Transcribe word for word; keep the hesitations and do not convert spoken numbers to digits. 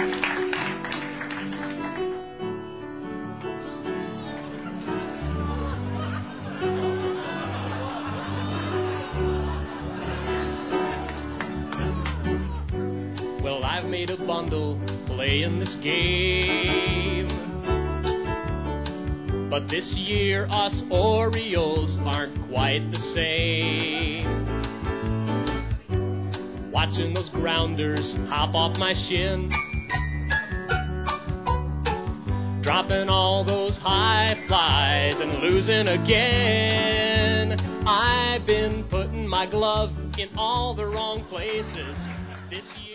Well, I've made a bundle playing this game, but this year us Orioles aren't quite the same. Watching those grounders hop off my shin, dropping all those high flies and losing again. I've been putting my glove in all the wrong places this year.